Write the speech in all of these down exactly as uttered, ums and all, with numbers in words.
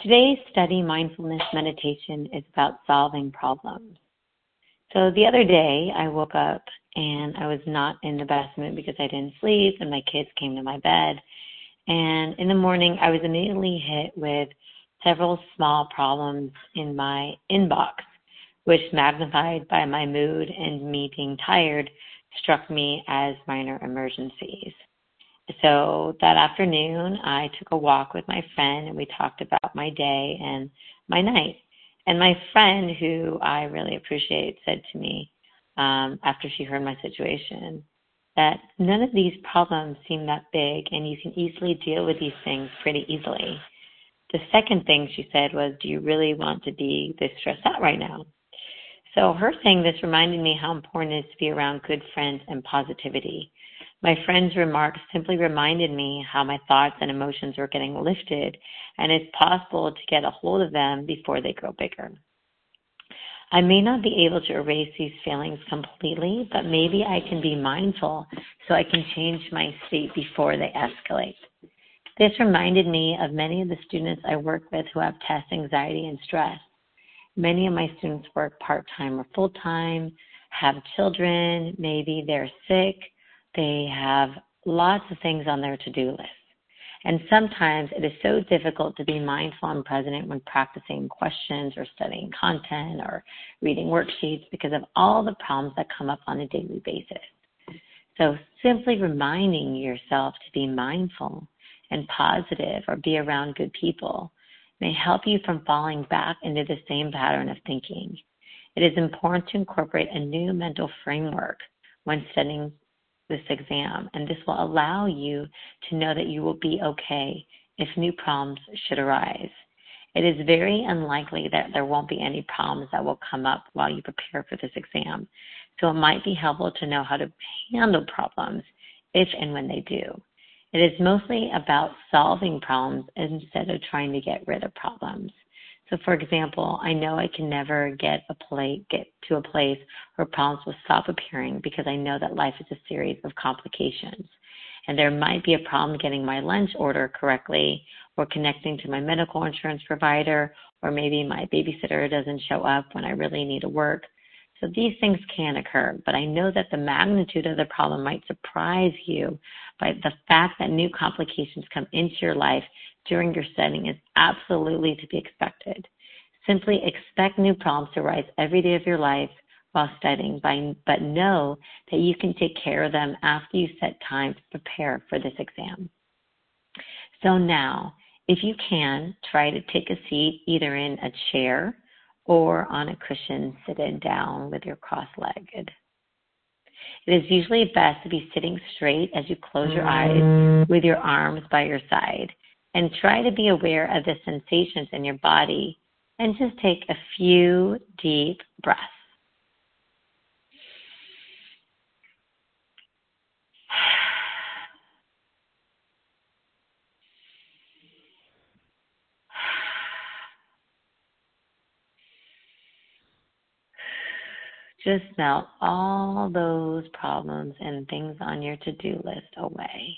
Today's study mindfulness meditation is about solving problems. So the other day I woke up and I was not in the best mood because I didn't sleep and my kids came to my bed. And in the morning I was immediately hit with several small problems in my inbox, which magnified by my mood and me being tired struck me as minor emergencies. So that afternoon, I took a walk with my friend and we talked about my day and my night. And my friend, who I really appreciate, said to me um, after she heard my situation that none of these problems seem that big and you can easily deal with these things pretty easily. The second thing she said was, do you really want to be this stressed out right now? So her saying this reminded me how important it is to be around good friends and positivity. My friend's remarks simply reminded me how my thoughts and emotions were getting lifted, and it's possible to get a hold of them before they grow bigger. I may not be able to erase these feelings completely, but maybe I can be mindful so I can change my state before they escalate. This reminded me of many of the students I work with who have test anxiety and stress. Many of my students work part-time or full-time, have children, maybe they're sick. They have lots of things on their to-do list. And sometimes it is so difficult to be mindful and present when practicing questions or studying content or reading worksheets because of all the problems that come up on a daily basis. So simply reminding yourself to be mindful and positive or be around good people may help you from falling back into the same pattern of thinking. It is important to incorporate a new mental framework when studying this exam, and this will allow you to know that you will be okay if new problems should arise. It is very unlikely that there won't be any problems that will come up while you prepare for this exam, so it might be helpful to know how to handle problems if and when they do. It is mostly about solving problems instead of trying to get rid of problems. So, for example, I know I can never get a play, get to a place where problems will stop appearing because I know that life is a series of complications. And there might be a problem getting my lunch order correctly or connecting to my medical insurance provider, or maybe my babysitter doesn't show up when I really need to work. So these things can occur, but I know that the magnitude of the problem might surprise you by the fact that new complications come into your life during your studying is absolutely to be expected. Simply expect new problems to arise every day of your life while studying, but know that you can take care of them after you set time to prepare for this exam. So now, if you can, try to take a seat either in a chair or on a cushion seated down with your cross-legged. It is usually best to be sitting straight as you close your eyes with your arms by your side, and try to be aware of the sensations in your body and just take a few deep breaths. Just melt all those problems and things on your to-do list away.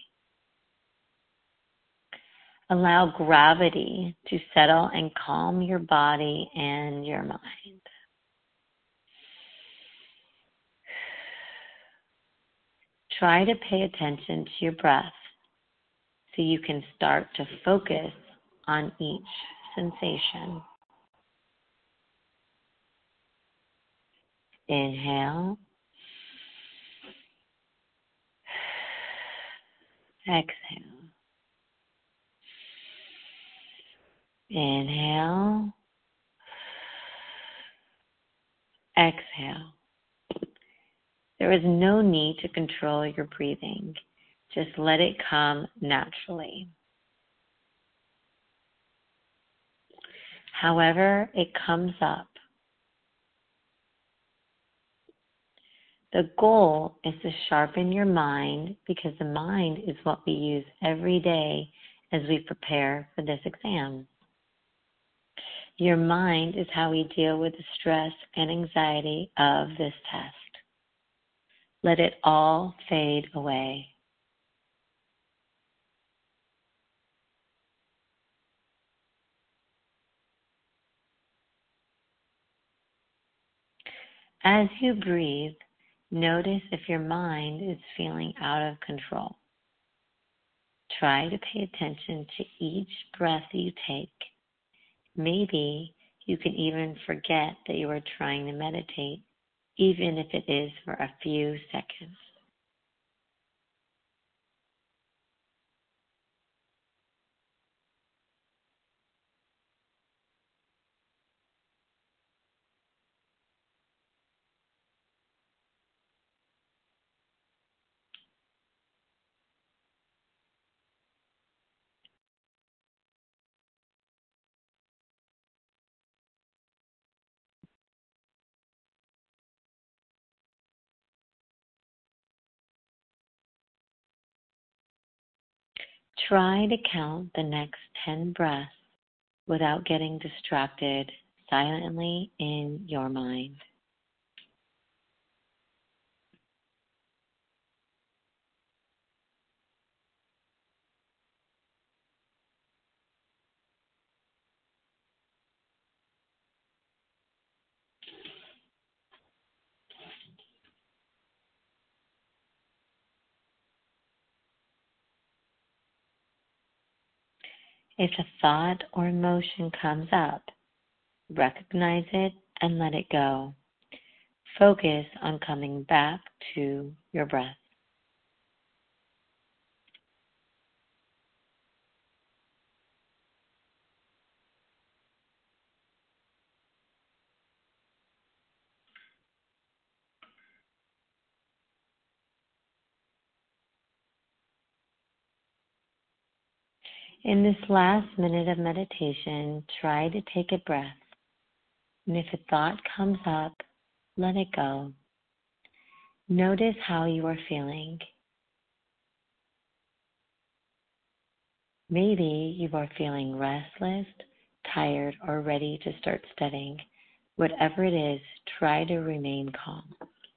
Allow gravity to settle and calm your body and your mind. Try to pay attention to your breath so you can start to focus on each sensation. Inhale. Exhale. Inhale. Exhale. There is no need to control your breathing. Just let it come naturally. However it comes up, the goal is to sharpen your mind, because the mind is what we use every day as we prepare for this exam. Your mind is how we deal with the stress and anxiety of this test. Let it all fade away. As you breathe, notice if your mind is feeling out of control. Try to pay attention to each breath you take. Maybe you can even forget that you are trying to meditate, even if it is for a few seconds. Try to count the next ten breaths without getting distracted silently in your mind. If a thought or emotion comes up, recognize it and let it go. Focus on coming back to your breath. In this last minute of meditation, try to take a breath. And if a thought comes up, let it go. Notice how you are feeling. Maybe you are feeling restless, tired, or ready to start studying. Whatever it is, try to remain calm.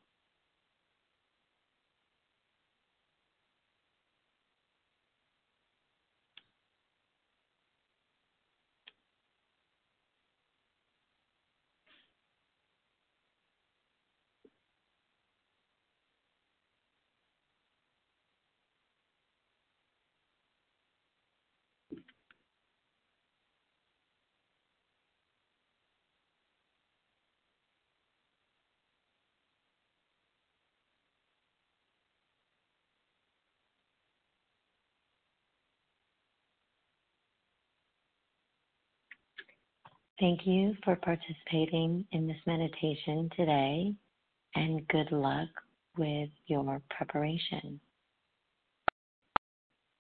Thank you for participating in this meditation today, and good luck with your preparation.